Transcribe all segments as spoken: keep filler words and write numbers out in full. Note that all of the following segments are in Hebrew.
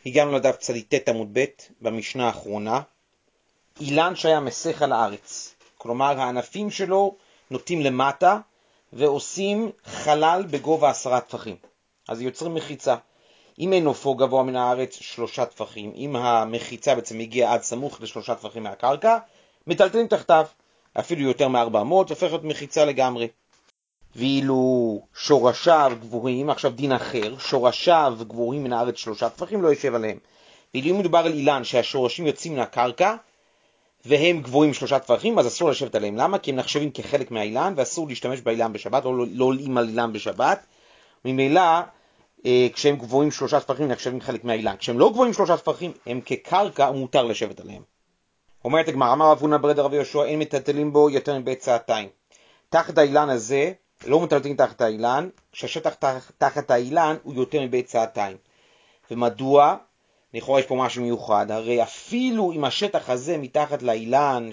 הגענו לדף צדיטת עמוד ב' במשנה האחרונה. אילן שהיה מסך על הארץ, כלומר הענפים שלו נוטים למטה ועושים חלל בגובה עשרה טפחים, אז יוצרים מחיצה. אם אין נופו גבוה מן הארץ שלושה טפחים, אם המחיצה בעצם הגיעה עד סמוך לשלושה טפחים מהקרקע, מטלטלים תחתיו, אפילו יותר מארבע מאות, הופך להיות מחיצה לגמרי. ואילו שורשיו גבוהים, עכשיו דין אחר, שורשיו גבוהים מן הארץ שלושה טפחים, לא יושב עליהם. ואילו אם מדובר על אילן שהשורשים יוצאים מן הקרקע והם גבוהים שלושה טפחים, אז אסור לשבת עליהם. למה? כי הם נחשבים כחלק מהאילן ואסור להשתמש באילן בשבת, או לא עולים על אילן בשבת. ממילא כשהם גבוהים שלושה טפחים נחשבים חלק מהאילן. כשהם לא גבוהים שלושה טפחים הם כקרקע ומותר לשבת עליהם. אומרת הגמרא, אמר רב הונא ברד רבי יהושע, אין מטלטלים בו יותר מבית צעתיים. תחת האילן הזה לא מטלטלים תחת האילן, כשהשטח תחת האילן הוא יותר מבית צעתיים. ומדוע? לכאורה יש פה משהו מיוחד, הרי אפילו אם השטח הזה מתחת לאילן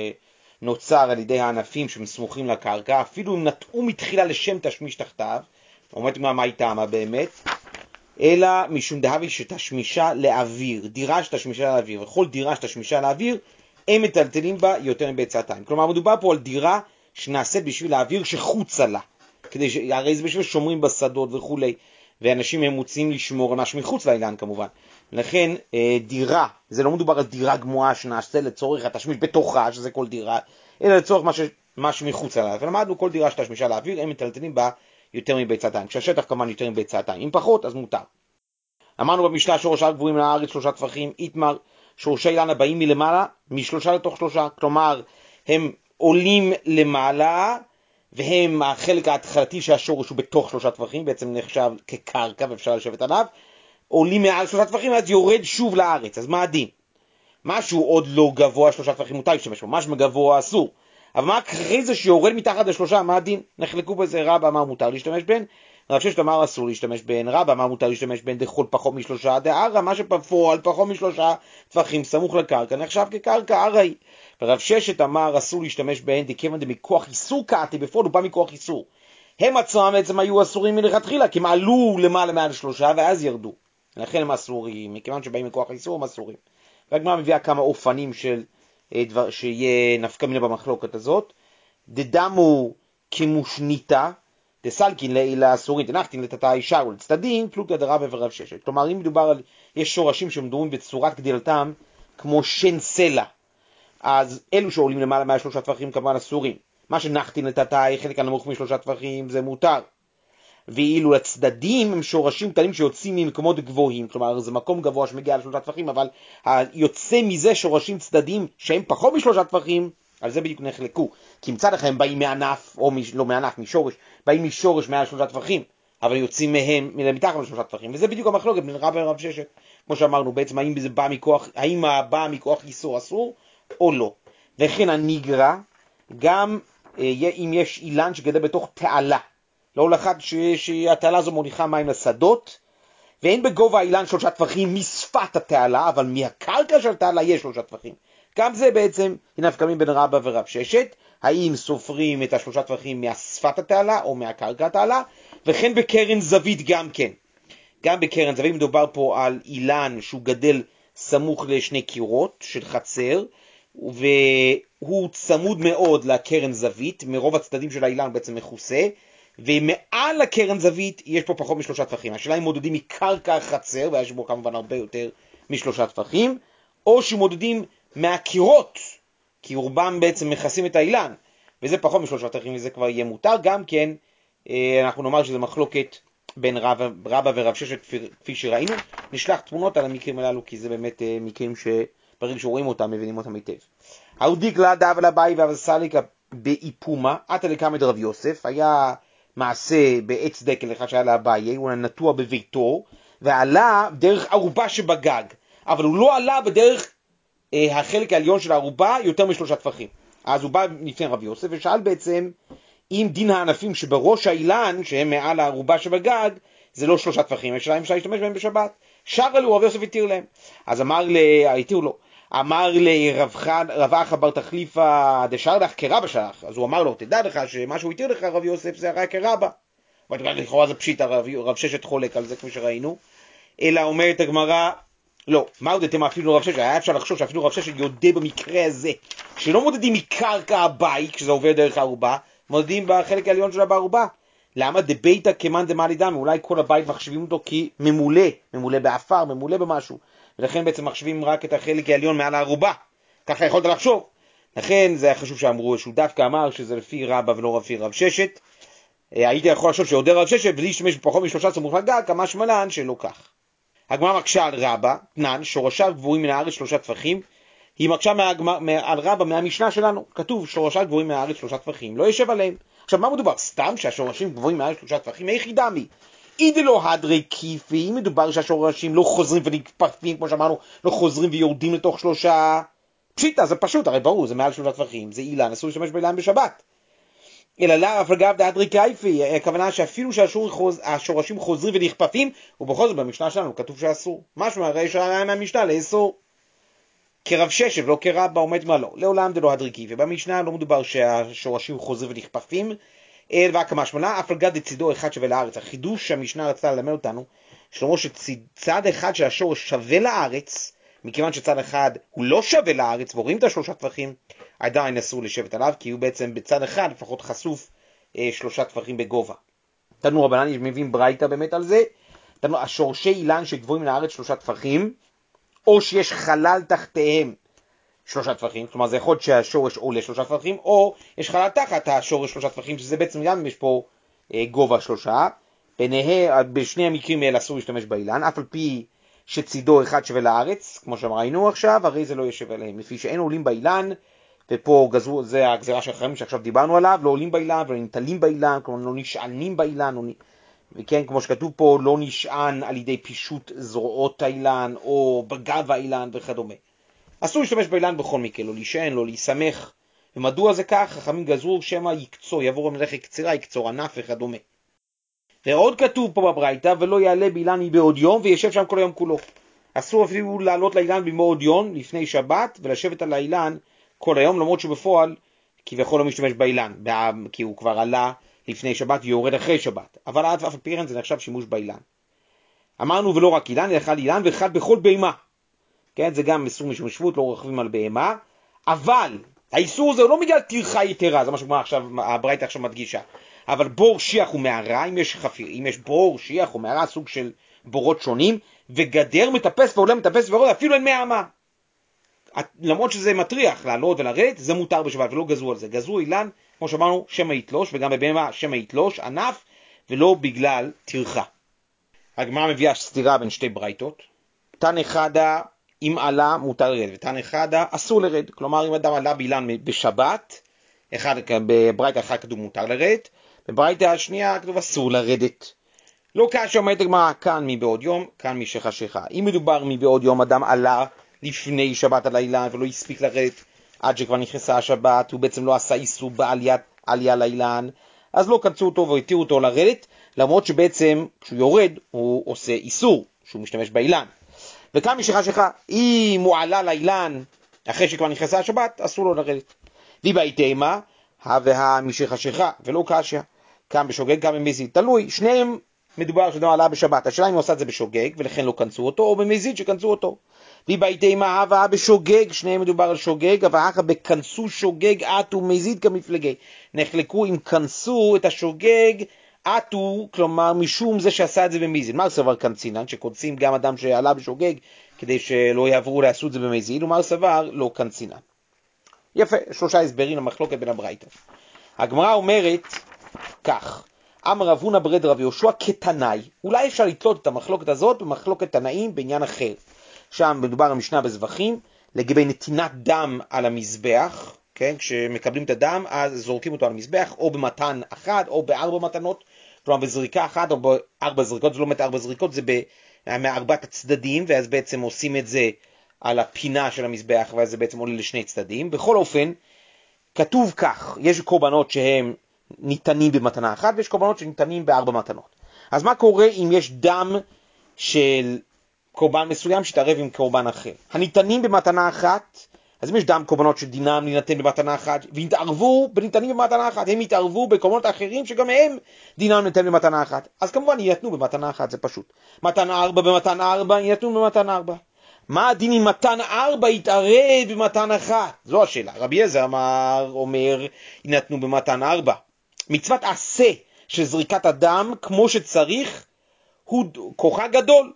שנוצר על ידי הענפים שמסמוכים לקרקע, אפילו אם נטעו מתחילה לשם תשמיש תחתיו, אומרת מה, מה היא טעמה באמת? אלא משום דהבי שתשמישה לאוויר, דירה שתשמישה לאוויר, וכל דירה שתשמישה לאוויר, הם מטלטלים בה יותר מבית צעתיים. כלומר, מדובר פה על דירה שנעשית בשביל האוויר שחוצה לה, כדי ש... הרי זה בשביל שומרים בשדות וכו', ואנשים הם מוצאים לשמור על משהו מחוץ לאילן כמובן. לכן דירה, זה לא מדובר על דירה גמוהה שנעשה לצורך התשמיש בתוכה, שזה כל דירה, אלא לצורך משהו, משהו מחוץ לה. ולמדנו כל דירה שתשמישה לאוויר, הם מטלטלים בה יותר מבית צעתיים. כשהשטח כמובן יותר מבית צעתיים, אם פחות אז מותר. אמרנו במשנה שורשיו גבוהים לארץ שלושה טפחים, איתמר שורשי אילן הבאים מלמעלה משלושה לתוך שלושה, כלומר הם עולים למעלה והם החלק ההתחלתי שהשורש הוא בתוך שלושה טפחים, בעצם נחשב כקרקע ואפשר לשבת עליו, עולים מעל שלושה טפחים אז יורד שוב לארץ. אז מה הדין? משהו עוד לא גבוה שלושה טפחים מותר להשתמש בו, משהו גבוה אסור, אבל מה אחרי זה שיורד מתחת לשלושה, מה הדין? נחלקו בזה, רבא אמר מותר להשתמש בהן, רב ששת אמר אסור להשתמש בהן, רבא אמר מותר להשתמש בהן דכל פחות משלושה, דארא מה שפועל פחות משלושה טפחים סמוך לקרקע נחשב כקרקע ארעי. ורב ששת אמר אסור להשתמש בהן דכיוון דמכוח איסור קעתי, בפועל הוא בא מכוח איסור. הם עצמם בעצם היו אסורים מלכתחילה, כי הם עלו למעלה מעל שלושה ואז ירדו, לכן הם אסורים, מכיוון שבאים מכוח איסור הם אסורים. והגמרא מביאה כמה אופנים של דבר שיהיה נפקא מינה במחלוקת הזאת. דדמו כמושניתא דסלקין לילה אסורין דנחתין לטאטאי שאול צדדין פלוגתא דרבא ורב ששת. כלומר אם מדובר על, יש שורשים שמדורים בצורת גדילתם כמו שן סלע, אז אלו שעולים למעלה מהשלושה טפחים כמובן אסורים. מה שנחתין לטאטאי חלק הנמוך משלושה טפחים זה מותר. ואילו הצדדים הם שורשים קטנים שיוצאים ממקומות גבוהים, כלומר זה מקום גבוה שמגיע לשלושה טפחים, אבל יוצא מזה שורשים צדדים שהם פחות משלושה טפחים, על זה בדיוק נחלקו. כי מצד אחד הם באים מענף, או מש, לא מענף, משורש, באים משורש מעל שלושה טפחים, אבל יוצאים מהם מתחת לשלושה טפחים, וזה בדיוק המחלוקת בין רבא ורב ששת. כמו שאמרנו בעצם, האם זה בא מכוח, האם בא מכוח איסור אסור או לא. וכן הניגרא, גם אם יש אילן שגדל בתוך תעלה, לא לחד שהתעלה הזו מוליכה מים לשדות, ואין בגובה האילן שלושה טפחים משפת התעלה, אבל מהקרקע של התעלה יש שלושה טפחים. גם זה בעצם נפקא בין רבא ורב ששת, האם סופרים את השלושה טפחים מהשפת התעלה או מהקרקע התעלה, וכן בקרן זווית גם כן. גם בקרן זווית מדובר פה על אילן שהוא גדל סמוך לשני קירות של חצר, והוא צמוד מאוד לקרן זווית, מרוב הצדדים של האילן בעצם מכוסה, ומעל לקרן זווית יש פה פחות משלושה טפחים. השאלה אם מודדים מקרקע החצר, ויש בו כמובן הרבה יותר משלושה טפחים, או שמודדים מהקירות, כי רובם בעצם מכסים את האילן, וזה פחות משלושה טפחים, וזה כבר יהיה מותר. גם כן, אנחנו נאמר שזה מחלוקת בין רבא, רבא ורב ששת כפי שראינו. נשלח תמונות על המקרים הללו, כי זה באמת מקרים שברגע שרואים אותם, מבינים אותם היטב. האודיק לה דאב לבאי ואבסליקה באיפומה, עתה לקמא דרב יוסף, היה מעשה בעץ דקל אחד שהיה לאביי, הוא נטוע בביתו, ועלה דרך ערובה שבגג, אבל הוא לא עלה בדרך אה, החלק העליון של הערובה יותר משלושה טפחים. אז הוא בא לפני רב יוסף ושאל בעצם אם דין הענפים שבראש האילן, שהם מעל הערובה שבגג, זה לא שלושה טפחים, השאלה אם אפשר להשתמש בהם בשבת. שר לו, רב יוסף התיר להם. אז אמר לה, התיר לו, אמר לרב אחא בר תחליפא דשר לך כרבא שלך, אז הוא אמר לו, תדע לך שמה שהוא התיר לך רב יוסף זה רק כרבא. לכאורה זה פשיטא, רב ששת חולק על זה כמו שראינו, אלא אומרת הגמרא, לא, מה הודיתם אפילו רב ששת? היה אפשר לחשוב שאפילו רב ששת יודע במקרה הזה, שלא מודדים מקרקע הבית, כשזה עובר דרך הערובה, מודדים בחלק העליון שלה בערובה. למה? דביתא כמאן דמלי דמי, אולי כל הבית מחשבים אותו כממולא, ממולא באפר, ממולא במשהו, ולכן בעצם מחשבים רק את החלק העליון מעל הערובה. ככה יכולת לחשוב. לכן זה היה חשוב שאמרו, שהוא דווקא אמר שזה לפי רבא ולא לפי רב ששת. הייתי יכול לחשוב שעוד רב ששת בלי להשתמש בפחות משלושה סמוך לגג, כמה שמלן שלא כך. הגמרא מקשה על רבא, תנן, שורשיו גבוהים מן הארץ שלושה טפחים. היא מקשה מהגמר, על רבא מהמשנה שלנו, כתוב שורשיו גבוהים מן הארץ שלושה טפחים, לא ישב עליהם. עכשיו מה מדובר? סתם שהשורשים גבוהים מן הארץ שלושה טפחים, איך ידמי? אידי לא הדרי כיפי, אם מדובר שהשורשים לא חוזרים ונקפפים, כמו שאמרנו, לא חוזרים ויורדים לתוך שלושה. פשיטה, זה פשוט, הרי ברור, זה מעל שלושה טפחים, זה אילן, אסור להשתמש באילן בשבת. אלא לא, אף אגב דהדרי כיפי, הכוונה שאפילו שהשורשים חוזרים ונכפפים, ובכל זאת במשנה שלנו כתוב שאסור. משמע, הרי שהיה מהמשנה לאסור. כרב ששת ולא כרבא עומד מה לא. לעולם דלא הדרי כיפי. במשנה לא מדובר שהשורשים חוזרים ונכפפים, אלא כמשמע, אף אגב דצידו אחד שווה לארץ. החידוש שהמשנה רצתה ללמד אותנו, שלמה שצד אחד של השורש שווה לארץ, מכיוון שצד אחד הוא לא שווה לארץ, ורואים את השלושה טפחים, עדיין אסור לשבת עליו, כי הוא בעצם בצד אחד לפחות חשוף אה, שלושה טפחים בגובה. תנו רבנן, מבין ברייתא באמת על זה, תנו, השורשי אילן שגבוהים מן הארץ שלושה טפחים, או שיש חלל תחתיהם שלושה טפחים, כלומר זה יכול להיות שהשורש עולה שלושה טפחים, או יש חלל תחת השורש שלושה טפחים, שזה בעצם גם יש פה אה, גובה שלושה, ביניהם, בשני המקרים האלה אסור להשתמש באילן, אף על פי שצידו אחד שווה לארץ, כמו שראינו עכשיו, הרי זה לא ישב עליהם, לפי שאין עולים באילן, ופה גזרו, זה הגזרה של החכמים שעכשיו דיברנו עליו, לא עולים באילן ולא נטלים באילן, כלומר לא נשענים באילן, וכן, כמו שכתוב פה, לא נשען על ידי פישוט זרועות האילן, או בגב האילן וכדומה. אסור להשתמש באילן בכל מקרה, לא להישען, לא להיסמך. ומדוע זה כך? חכמים גזרו שמא יקצור, יעבור המלאכת קצירה, יקצור ענף וכדומה. ועוד כתוב פה בברייתא, ולא יעלה באילן מבעוד יום, וישב שם כל היום כולו. אסור אפילו לעלות לאילן במאוד יום, לפני שבת, ולשבת על האילן כל היום, למרות שבפועל, כביכול לא משתמש באילן, כי הוא כבר עלה לפני שבת ויורד אחרי שבת. אבל עד ואף פירן זה נחשב שימוש באילן. אמרנו ולא רק אילן, אלא אחד אילן ואחד בכל בהמה. כן, זה גם איסור משום שבות, לא רכבים על בהמה. אבל האיסור הזה הוא לא בגלל טרחה יתרה, זה מה שכמו עכשיו, הברייתא עכשיו מדגישה. אבל בור שיח ומערה, אם יש חפיר, אם יש בור שיח ומערה, סוג של בורות שונים, וגדר מטפס ועולה מטפס ועולה, אפילו אין מהמה. למרות שזה מטריח לעלות ולרדת, זה מותר בשבת, ולא גזרו על זה. גזרו אילן, כמו שאמרנו, שמא יתלוש, וגם בבהמה שמא יתלוש, ענף, ולא בגלל טרחה. הגמרא מביאה סתירה בין שתי ברייתות. תן אחד, אם עלה מותר לרד, ותן אחד אסור לרד. כלומר, אם אדם עלה באילן בשבת, אחד, בברייתא אחד כתוב מותר לרד, בברייתא השנייה כתוב אסור לרדת. לא כאשר אומרת הגמרא, כאן מבעוד יום, כאן משחשיכה. אם מדובר מבעוד יום, אדם עלה לפני שבת על האילן ולא הספיק לרדת עד שכבר נכנסה השבת, הוא בעצם לא עשה איסור בעליית עלייה לאילן, אז לא קנצו אותו והתירו אותו לרדת, למרות שבעצם כשהוא יורד הוא עושה איסור, שהוא משתמש באילן. וכאן משחשיכה, אם הוא עלה לאילן אחרי שכבר נכנסה השבת, אסור לו לרדת. ובהתאמה, הווה משחשיכה ולא קשיא, כאן בשוגג, כאן במזיד, תלוי, שניהם מדובר שאדם עלה בשבת, השאלה אם הוא עשה את זה בשוגג ולכן לא כנסו אותו, או במזיד שכנסו אותו. ובהתאמה הווה בשוגג, שניהם מדובר על שוגג, אבל אחר בכנסו שוגג עטו מזיד כמפלגי. נחלקו אם כנסו את השוגג עטו, כלומר משום זה שעשה את זה במזיד. מה סבר קנצינן, שקונסים גם אדם שעלה בשוגג כדי שלא יעברו לעשו את זה במזיד, ומה סבר לא קנצינן. יפה, שלושה הסברים למחלוקת בין הברייתא. הגמרא אומרת כך, אמר רב הונא ברד רב יהושע כתנאי. אולי אפשר לתלות את המחלוקת הזאת במחלוקת תנאים בעניין אחר. שם מדובר המשנה בזבחים, לגבי נתינת דם על המזבח, כן? כשמקבלים את הדם, אז זורקים אותו על המזבח, או במתן אחד, או בארבע מתנות, כלומר בזריקה אחת, או בארבע זריקות, זה לא באמת ארבע זריקות, זה מארבעת הצדדים, ואז בעצם עושים את זה על הפינה של המזבח, ואז זה בעצם עולה לשני צדדים. בכל אופן, כתוב כך, יש קורבנות שהם ניתנים במתנה אחת, ויש קורבנות שניתנים בארבע מתנות. אז מה קורה אם יש דם של קורבן מסוים שתערב עם קורבן אחר? הניתנים במתנה אחת, אז אם יש דם קורבנות שדינם להינתן במתנה אחת, והתערבו בניתנים במתנה אחת, הם יתערבו בקורבנות האחרים שגם הם דינם להינתן במתנה אחת. אז כמובן יינתנו במתנה אחת, זה פשוט. מתנה ארבע במתנה ארבע, יינתנו במתנה ארבע. מה הדין אם מתן ארבע יתערב במתן אחת? זו השאלה. רבי אליעזר אמר, אומר, יינתנו במתן ארבע. מצוות עשה של זריקת הדם כמו שצריך, הוא כוחה גדול.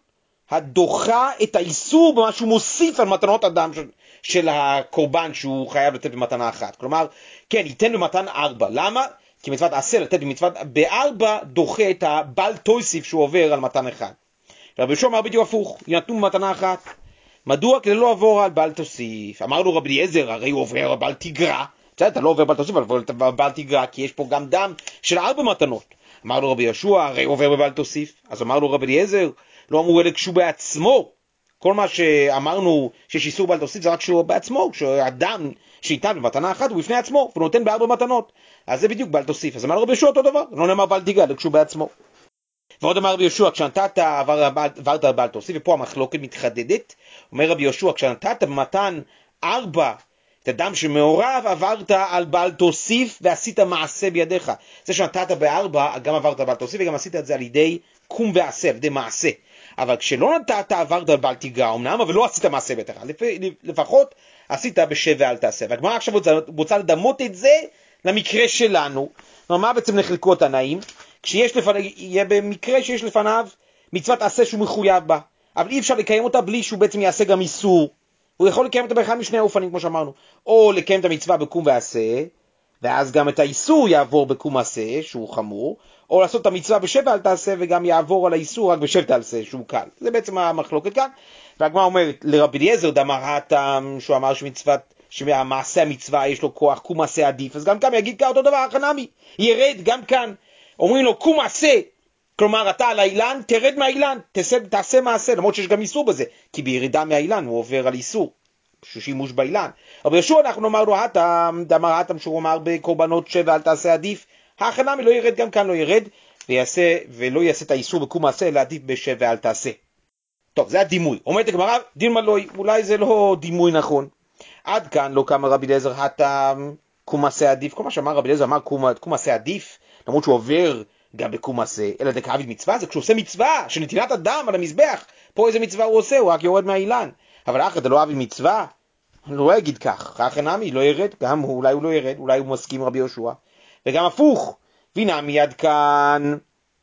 הדוחה את האיסור במה שהוא מוסיף על מתנות הדם של, של הקורבן שהוא חייב לתת במתנה אחת. כלומר, כן, ייתן במתן ארבע. למה? כי מצוות עשה לתת במצוות בארבע דוחה את הבל תוסיף שהוא עובר על מתן אחד. רבי יהושע אמר בדיוק הפוך, יינתנו במתנה אחת. מדוע? כדי לא עבור על בל תוסיף. אמרנו רבי אליעזר, הרי הוא עובר על בל תגרע. אתה לא עובר בל תוסיף, אבל בל תגרע, כי יש פה גם דם של ארבע מתנות. אמרנו רבי יהושע, הרי הוא עובר בבל תוסיף. אז אמרנו רבי אליעזר, לא אמרו אלה כשהוא בעצמו. כל מה שאמרנו שיש איסור בל תוסיף זה רק כשהוא בעצמו, כשהאדם שייתן במתנה אחת הוא בפני עצמו, והוא נותן בארבע מתנות. אז זה בדיוק בל תוסיף. אז אמר רבי יהושע אותו דבר, לא נאמר בל תגרע, כשהוא בעצמו. ועוד אמר רבי יהושע, כשנתת עברת על בל תוסיף, ופה המחלוקת מתחדדת. אומר רבי יהושע, כשנתת במתן ארבע את הדם שמעורב, עברת על בל תוסיף ועשית מעשה בידיך. זה שנתת בארבע, גם עברת על בל תוסיף, וגם עשית את זה על ידי קום ועשה, על ידי מעשה. אבל כשלא נתת, עברת על בל תגרע, אמנם, אבל לא עשית מעשה בידיך. לפחות עשית בשב ואל תעשה. והגמרא עכשיו רוצה לדמות את זה למקרה שלנו. מה בעצם נחלקו התנאים? כשיש לפניו, יהיה במקרה שיש לפניו מצוות עשה שהוא מחויב בה, אבל אי אפשר לקיים אותה בלי שהוא בעצם יעשה גם איסור. הוא יכול לקיים אותה באחד משני האופנים, כמו שאמרנו, או לקיים את המצווה בקום ועשה, ואז גם את האיסור יעבור בקום עשה, שהוא חמור, או לעשות את המצווה בשב ואל תעשה, וגם יעבור על האיסור רק בשב תעשה, שהוא קל. זה בעצם המחלוקת כאן. והגמרא אומרת, לרבי אליעזר דאמר הטעם, שהוא אמר שמצוות, שהמעשה המצווה יש לו כוח, קום עשה עדיף, אז גם כאן יגיד כאן אותו דבר, החנמי, ירד גם כאן. אומרים לו, קום עשה, כלומר אתה על האילן, תרד מהאילן, תעשה, תעשה מעשה, למרות שיש גם איסור בזה, כי בירידה מהאילן הוא עובר על איסור, שימוש באילן. אבל ישוע אנחנו נאמר לו, הטעם, דאמר הטעם שהוא אמר בקורבנות שב ואל תעשה עדיף, החנמי לא ירד, גם כאן לא ירד, ויעשה, ולא יעשה את האיסור בקום עשה, אלא עדיף בשב ואל תעשה. טוב, זה הדימוי. אומרת הגמרא, דילמה לא, אולי זה לא דימוי נכון. עד כאן לא קם רבי אליעזר הטעם, קום עשה עדיף, כל מה שאמר רבי אליעזר אמר קום, קום עשה עדיף, למרות שהוא עובר גם בקום עשה, אלא דקאביד מצווה, זה כשהוא עושה מצווה של נטילת הדם על המזבח, פה איזה מצווה הוא עושה, הוא רק יורד מהאילן. אבל אחרי זה לא אוהב מצווה, לא יגיד כך, אחרי נמי לא ירד, גם הוא, אולי הוא לא ירד, אולי הוא מסכים רבי יהושע, וגם הפוך, וינה מיד כאן,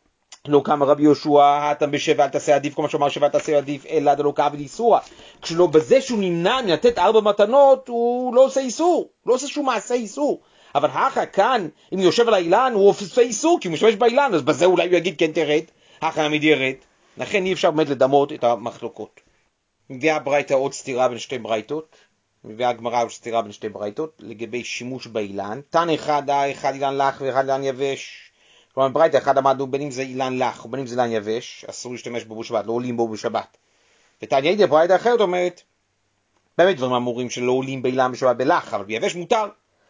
לא קם רבי יהושע, הטעם בשב ואל תעשה עדיף, כל מה שאומר שב ואל תעשה עדיף, אלא דלא כאביד איסורה, כשלא בזה שהוא נמנע מלתת ארבע מתנות, הוא לא עושה איסור, הוא לא עושה שום מעשה איסור. אבל האחר כאן, אם הוא יושב על האילן, הוא עושה איסור, כי הוא משתמש באילן, אז בזה אולי הוא יגיד כן תרד, האחר עמיד ירד. לכן אי אפשר באמת לדמות את המחלוקות. מביאה ברייתא עוד סתירה בין שתי ברייתות, מביאה הגמרא עוד סתירה בין שתי ברייתות, לגבי שימוש באילן. תן אחד, אחד אילן לח ואחד אילן יבש. כלומר, ברייתא אחד עמדנו בין אם זה אילן לח, ובין אם זה אילן יבש, אסור להשתמש בו בשבת, לא עולים בו בשבת. ותניא ידע ברייתא אחרת אומרת, באמת דברים אמורים שלא עולים באילן בשבת בלח, אבל ביבש מותר.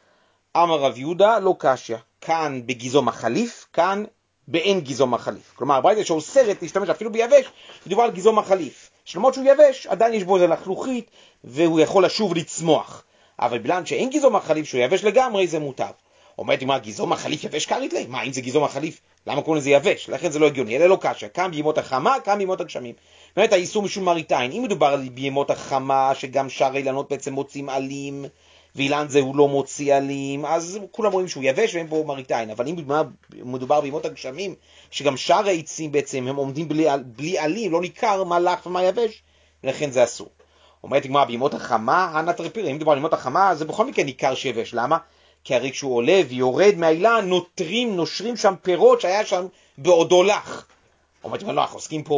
אמר רב יהודה לא קשיא, כאן בגיזו מחליף, כאן באין גיזו מחליף. כלומר, ברייתא שאוסרת להשתמש אפילו ביבש, מדובר על גיזו מחליף. שלמות שהוא יבש, עדיין יש בו איזה לחלוכית, והוא יכול לשוב לצמוח. אבל בגלל שאין גיזו מחליף, שהוא יבש לגמרי, זה מותר. אומרת, מה, גיזו מחליף יבש קרית לי? מה, אם זה גיזו מחליף, למה קוראים לזה יבש? לכן זה לא הגיוני, אלה לא קשיא, כאן בימות החמה, כאן בימות הגשמים. באמת, האיסור משום מראיתין, אם מדובר על בימות החמה, שגם שאר אילנות בעצם מוצאים עלים, ואילן זה הוא לא מוציא עלים, אז כולם רואים שהוא יבש ואין בו מראיתין. אבל אם מדובר בימות הגשמים, שגם שאר העצים בעצם הם עומדים בלי, בלי עלים, לא ניכר מה לח ומה יבש, לכן זה אסור. אומרת מה, בימות החמה, הנטרפיר, אם מדובר על בימות החמה, זה בכל מקרה ניכר שיבש. למה? כי הרי כשהוא עולה ויורד מהאילן, נותרים, נושרים שם פירות שהיה שם בעודו לח. אומרת מה, לא, אנחנו עוסקים פה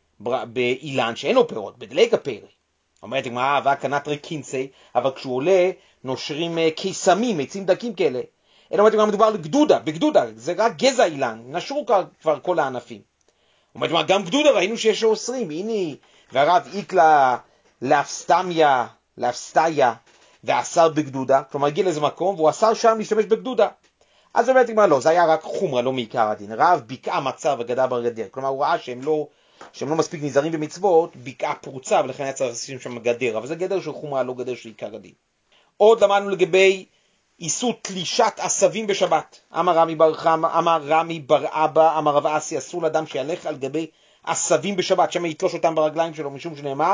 באילן שאין לו פירות, בדלק הפרי. אומרת מה, והקנטרי קינסי, אבל כשהוא עולה, נושרים קיסמים, עצים דקים כאלה. אלא אומרת מה, מדובר על גדודה, בגדודה, זה רק גזע אילן, נשרו כבר כל הענפים. אומרת מה, גם גדודה ראינו שיש אוסרים, הנה, והרב איקלה לאפסטמיה, לאפסטיה, ואסר בגדודה, כלומר הגיע לאיזה מקום, והוא אסר שם להשתמש בגדודה. אז אומרת מה, לא, זה היה רק חומרה, לא מעיקר הדין. רב בקעה מצר וגדה ברגדר, כלומר הוא ראה שהם לא, שהם לא מספיק נזהרים במצוות, בקעה פרוצה, ולכן היה צריך לשים שם גדר, אבל זה גדר של חומרה, לא גדר של עיקר הדין. עוד למדנו לגבי איסור תלישת עשבים בשבת. אמר רמי בר חמא, אמר רמי בר אבא, אמר רב אסי, אסור לאדם שילך על גבי עשבים בשבת, שמה יתלוש אותם ברגליים שלו, משום שנאמר,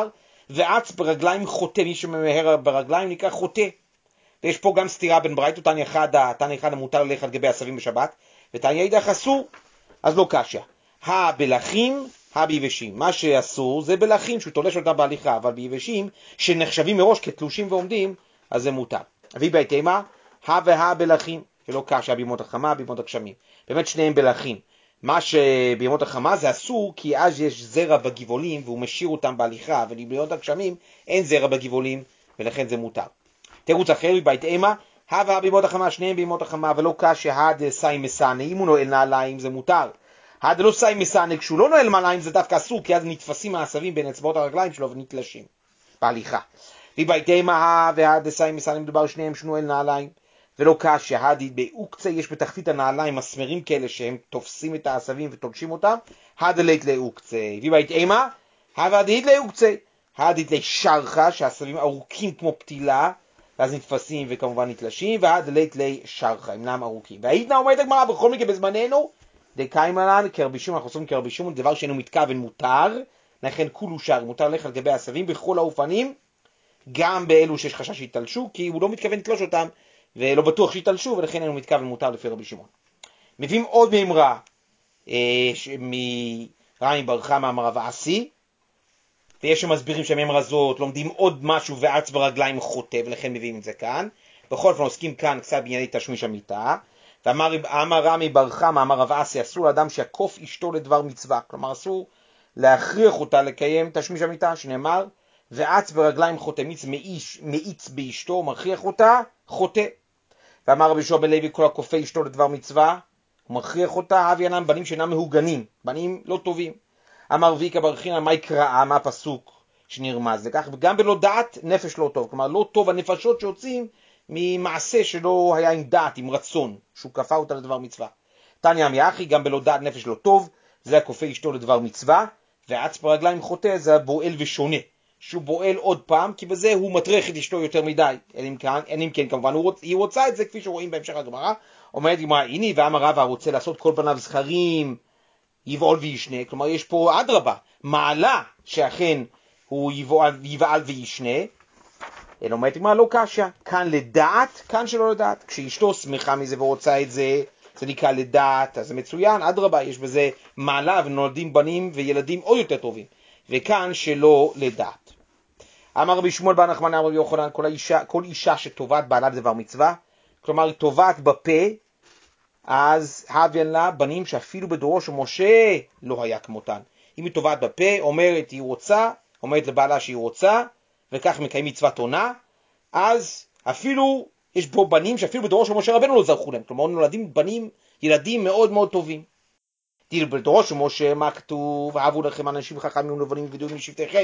ואץ ברגליים חוטא, מי שממהר ברגליים נקרא חוטא. ויש פה גם סתירה בין ברייתות, תניא אחד, תניא אחד המותר ללכת על גבי עשבים בשבת, ותניא אידך אסור, אז לא קשיא. הבלחים, הביבשים. מה שאסור זה בלחים, שהוא תולש אותם בהליכה, אבל ביבשים שנחשבים מראש כתלושים ועומדים, אז זה מותר. אבי בית אימה, הא והא בלחים, ולא קשיא בימות החמה, בימות הגשמים. באמת שניהם בלחים. מה שבימות החמה זה אסור, כי אז יש זרע בגבעולים, והוא משאיר אותם בהליכה, ובימות הגשמים אין זרע בגבעולים, ולכן זה מותר. תירוץ אחר מבית אימה, הא והא בימות החמה, שניהם בימות החמה, ולא קשיא הא דסאי מסאנא, אם הוא נועל נעליים זה מותר. הא דלא סאי מסאנא, כשהוא לא נועל נעליים זה דווקא אסור, כי אז נתפסים העשבים בין אצבעות הרגליים שלו ונתלשים בהליכה. מבית אימה, הא והא דסאי מסאנא, מדובר שניהם שנועל נעליים, ולא קשיא הא דבעוקצה, יש בתחתית הנעליים מסמרים כאלה שהם תופסים את העשבים ותולשים אותם, הא דלית לעוקצה. מבית אימה, הא והא דהית לעוקצה, הא דהית לשרחה, שהעשבים ארוכים כמו פתילה, ואז נתפסים וכמובן נתלשים, ועד לית לי שרחה, אינם ארוכים. והאיתנה אומרת הגמרא, בכל מקרה בזמננו, דקיימלן כרבישום, אנחנו עושים כרבישום, דבר שאינו מתכוון מותר, לכן כולו שר, מותר לך על גבי העשבים בכל האופנים, גם באלו שיש חשש שיתלשו, כי הוא לא מתכוון לתלוש אותם, ולא בטוח שיתלשו, ולכן אינו מתכוון מותר לפי רבי שמעון. מביאים עוד מאמרה, אה, מרמי בר חמא אמר רב אסי, ויש שמסבירים שהמאמרה הזאת לומדים עוד משהו ואץ ברגליים חוטא, ולכן מביאים את זה כאן. בכל אופן עוסקים כאן קצת בענייני תשמיש המיטה. ואמר רמי בר חמא אמר רב אסי, אסור לאדם שיעקוף אשתו לדבר מצווה, כלומר אסור להכריח אותה לקיים תשמיש המיטה, שנאמר ואץ ברגליים חוטא, מיץ מאיש, מאיץ באשתו, מכריח אותה, חוטא. ואמר רבי יהושע בן לוי, כל הכופה אשתו לדבר מצווה, הוא מכריח אותה, הווי ינם בנים שאינם מהוגנים, בנים לא טובים. אמר ויקה בר חינא, מה יקרא, מה הפסוק שנרמז לכך, וגם בלא דעת נפש לא טוב, כלומר לא טוב הנפשות שיוצאים ממעשה שלא היה עם דעת, עם רצון, שהוא כפה אותה לדבר מצווה. תניא אמרי אחי, גם בלא דעת נפש לא טוב, זה הכופה אשתו לדבר מצווה, ואץ ברגליים חוטא זה הבועל ושונה, שהוא בועל עוד פעם, כי בזה הוא מטריח את אשתו יותר מדי, אין אם כן כמובן, הוא רוצ, היא רוצה את זה כפי שרואים בהמשך הגמרא, אומרת גמרא, הנה ואמר רבא רוצה לעשות כל בניו זכרים, יבעל וישנה, כלומר יש פה אדרבה, מעלה שאכן הוא יבעל, יבעל וישנה, אלא אומרת גמרא לא קשיא, כאן לדעת, כאן שלא לדעת, כשאשתו שמחה מזה ורוצה את זה, זה נקרא לדעת, אז זה מצוין, אדרבה, יש בזה מעלה ונולדים בנים וילדים עוד יותר טובים, וכאן שלא לדעת. אמר רבי שמואל בר נחמני אמר רבי יוחנן, כל אישה, כל אישה שטובעת בעלה דבר מצווה, כלומר היא טובעת בפה, אז הביאן לה בנים שאפילו בדורו של משה לא היה כמותן. אם היא טובעת בפה, אומרת היא רוצה, אומרת לבעלה שהיא רוצה, וכך מקיים מצוות עונה, אז אפילו יש פה בנים שאפילו בדורו של משה רבנו לא זרחו להם, כלומר נולדים בנים, ילדים מאוד מאוד טובים. תראו בדורו של משה מה כתוב, אהבו לכם אנשים חכמים ונבונים וידועים לשבטיכם.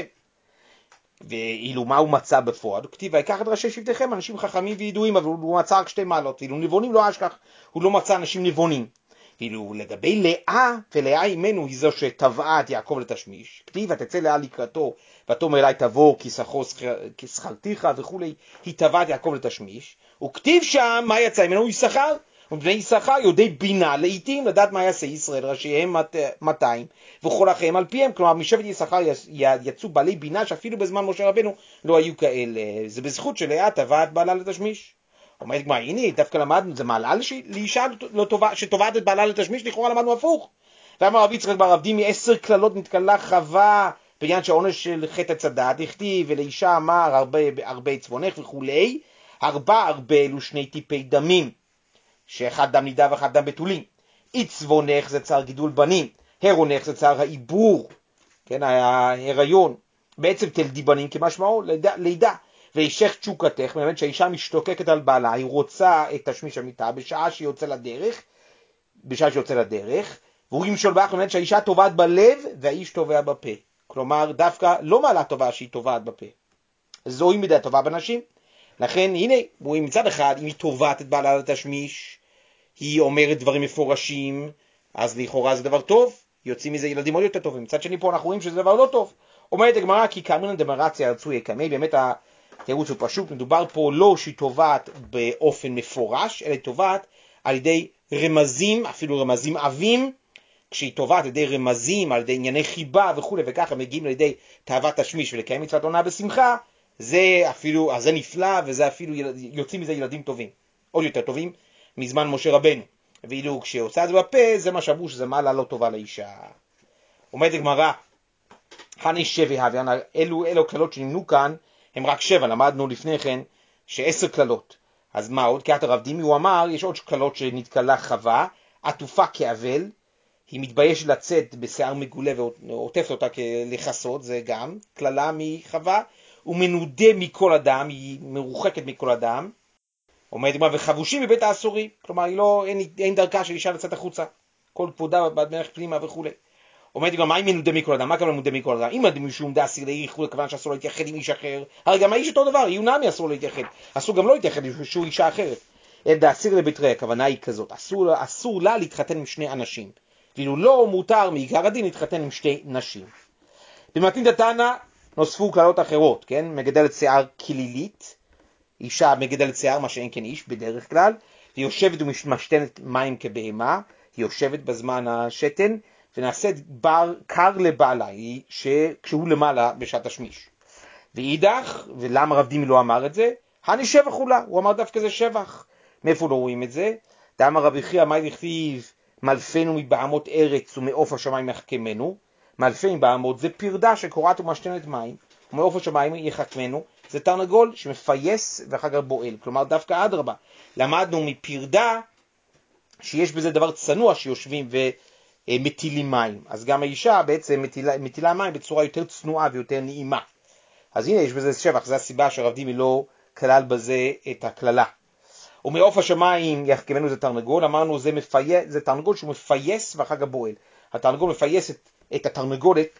ואילו מה הוא מצא בפועל? הוא כתיב, ויקח את ראשי שבטיכם אנשים חכמים וידועים, אבל הוא מצא רק שתי מעלות, ואילו נבונים לא אשכח, הוא לא מצא אנשים נבונים. ואילו לגבי לאה, ולאה אימנו היא זו שטבעה את יעקב לתשמיש, כתיב, ותצא לאה לקראתו, ותאמר אליי תבוא כי שכרתיך וכולי, היא טבעה את יעקב לתשמיש, וכתיב שם מה יצא אימנו יששכר, ובני יששכר יודעי בינה לעתים לדעת מה יעשה ישראל, ראשיהם מאתיים וכל אחיהם על פיהם, כלומר משבט יששכר יצאו בעלי בינה שאפילו בזמן משה רבנו לא היו כאלה, זה בזכות שלאה טבעה את בעלה לתשמיש. אומרת גמרא, הנה דווקא למדנו, זה מעלה לאישה לא טובה, שטובעת את בעלה לתשמיש, לכאורה למדנו הפוך. ואמר רבי יצחק בר עבדי, מעשר קללות נתקלה חווה בעניין שהעונש של חטא הצדת, הכתיב ולאישה אמר הרבה, הרבה צבונך וכולי, ארבע הרבה אלו שני טיפי דמים, שאחד דם נידה ואחד דם בתולים. עצבונך זה צער גידול בנים, הרונך זה צער העיבור, כן, ההיריון, בעצם תלדי בנים כמשמעו, לידה, לידה. וישך תשוקתך, באמת שהאישה משתוקקת על בעלה, היא רוצה את תשמיש המיטה בשעה שהיא יוצא לדרך, בשעה שהיא יוצא לדרך, והוא ימשול בך, באמת שהאישה טובעת בלב והאיש טובע בפה. כלומר, דווקא לא מעלה טובה שהיא טובעת בפה. זוהי מידה טובה בנשים. לכן, הנה, רואים מצד אחד, אם היא טובעת את בעלה לתשמיש, היא אומרת דברים מפורשים, אז לכאורה זה דבר טוב, יוצאים מזה ילדים עוד יותר טובים. מצד שני פה אנחנו רואים שזה דבר לא טוב. אומרת הגמרא, כי כאמרינן דמרציה ארצו יקמי, באמת התירוץ הוא פשוט, מדובר פה לא שהיא טובעת באופן מפורש, אלא היא טובעת על ידי רמזים, אפילו רמזים עבים, כשהיא טובעת על ידי רמזים, על ידי ענייני חיבה וכו', וככה מגיעים על ידי תאוות תשמיש ולקיים מצוות עונה בשמחה, זה אפילו, אז זה נפלא, וזה אפילו, יוצאים מזה ילדים טובים, עוד יותר טובים, מזמן משה רבנו. ואילו כשעושה את זה בפה, זה מה שאמרו שזה מעלה לא טובה לאישה. עומד לגמרא, הני שבע הווה, אלו, אלו כללות שנמנו כאן, הם רק שבע, למדנו לפני כן, שעשר כללות. אז מה עוד? כעת הרב דימי, הוא אמר, יש עוד כללות שנתקלה חווה, עטופה כאבל, היא מתביישת לצאת בשיער מגולה ועוטפת אותה לחסות, זה גם כללה מחווה, ומנודה מכל אדם, היא מרוחקת מכל אדם, עומד לגמרא, וחבושים מבית האסורי, כלומר, היא לא, אין, אין דרכה של אישה לצאת החוצה, כל כבודה בדרך פנימה וכו'. עומד לגמרא, מה אם מנודה מכל אדם? מה כמה מנודה מכל אדם? אם אדם משום דה אסיר לאיחוד, הכוונה שאסור להתייחד עם איש אחר, הרי גם האיש אותו דבר, יהיו נמי אסור להתייחד, אסור גם לא להתייחד עם אישה אחרת. דה אסיר לביתרי, הכוונה היא כזאת, אסור, אסור לה להתחתן עם שני אנשים, ואילו לא מותר מעיקר הדין להתחתן עם שתי נשים. במתנית התנא נוספו כללות אחרות, כן? מגדלת שיער כלילית, אישה מגדלת שיער, מה שאין כן איש בדרך כלל, היא יושבת ומשתנת מים כבהמה, היא יושבת בזמן השתן, ונעשית בר קר לבעלה, כשהוא למעלה בשעת השמיש. ואידך, ולמה רב דימי לא אמר את זה? הני שבח אולה, הוא אמר דווקא זה שבח. מאיפה לא רואים את זה? דאמר רבי חייא, מה לכתיב? מלפנו מבעמות ארץ ומעוף השמיים יחכמנו. מלפי מבעמות זה פרדה שקורעת ומשתנת מים, ומעוף השמיים יחכמנו, זה תרנגול שמפייס ואחר כך בועל. כלומר דווקא אדרבה, למדנו מפרדה שיש בזה דבר צנוע שיושבים ומטילים מים. אז גם האישה בעצם מטילה, מטילה מים בצורה יותר צנועה ויותר נעימה. אז הנה יש בזה שבח, זה הסיבה שרב דימי לא כלל בזה את הכללה. ומעוף השמיים יחכמנו זה תרנגול, אמרנו זה, מפי... זה תרנגול שהוא מפייס ואחר כך בועל. התרנגול מפייס את, את התרנגולת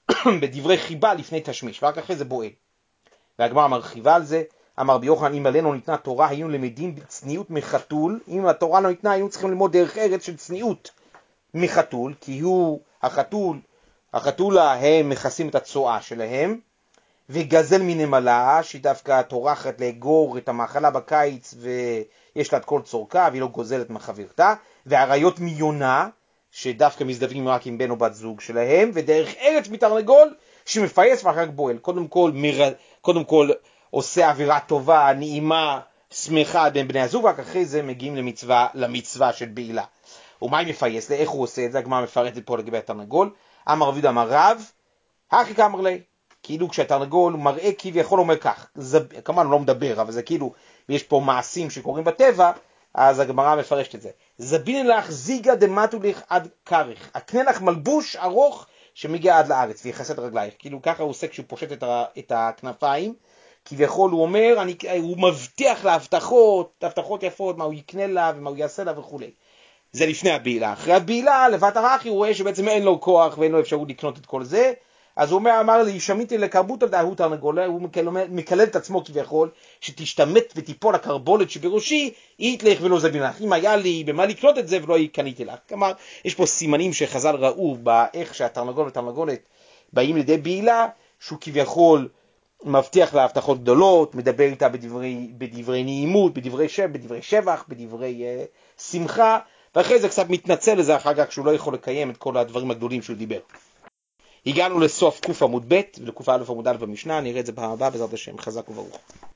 בדברי חיבה לפני תשמיש, ואחר כך זה בועל. והגמרא מרחיבה על זה, אמר רבי יוחנן, אם עלינו ניתנה תורה, היינו למדים בצניעות מחתול, אם התורה לא ניתנה, היינו צריכים ללמוד דרך ארץ של צניעות מחתול, כי הוא, החתול, החתולה, הם מכסים את הצועה שלהם, וגזל מנמלה, שהיא דווקא טורחת לאגור את המאכלה בקיץ, ויש לה את כל צורכה, והיא לא גוזלת מחברתה, והעריות מיונה, שדווקא מזדווים רק עם בן או בת זוג שלהם, ודרך ארץ מתרנגול, שמפייס ואחר כך בועל. קודם כל, מר... קודם כל עושה אווירה טובה, נעימה, שמחה בין בני הזוג, רק אחרי זה מגיעים למצווה, למצווה של בעילה. ומה היא מפייס? איך הוא עושה את זה? הגמרא מפרטת פה לגבי התרנגול. אמר רב יהודה אמר רב, הכי כאמר לי. כאילו כשהתרנגול מראה כביכול אומר כך, כמובן הוא לא מדבר, אבל זה כאילו, ויש פה מעשים שקורים בטבע, אז הגמרא מפרשת את זה. זבין לך זיגה דמטו לך עד קריך, הקנה לך מלבוש ארוך שמגיע עד לארץ ויחסה את רגלייך. כאילו ככה הוא עושה כשהוא פושט את, את הכנפיים, כביכול הוא אומר, אני, הוא מבטיח לה הבטחות, הבטחות יפות, מה הוא יקנה לה ומה הוא יעשה לה וכו'. זה לפני הבעילה. אחרי הבעילה, לבת הרחי הוא רואה שבעצם אין לו כוח ואין לו אפשרות לקנות את כל זה, אז הוא אומר, אמר לי, שמיתי לקרבות על דהות תרנגולה, הוא מקלל את עצמו כביכול, שתשתמט ותיפול הקרבולת שבראשי, היא יתלך ולא זבין לך. אם היה לי במה לקנות את זה ולא קניתי לך. כלומר, יש פה סימנים שחז"ל ראו באיך שהתרנגול ותרנגולת באים לידי בעילה, שהוא כביכול מבטיח לה הבטחות גדולות, מדבר איתה בדברי, בדברי נעימות, בדברי שבח, בדברי שבח, בדברי uh, שמחה, ואחרי זה קצת מתנצל לזה אחר כך שהוא לא יכול לקיים את כל הדברים הגדולים שהוא דיבר. הגענו לסוף קוף עמוד ב' ולקוף א' עמוד א' במשנה, נראה את זה פעם הבאה בעזרת השם, חזק וברוך.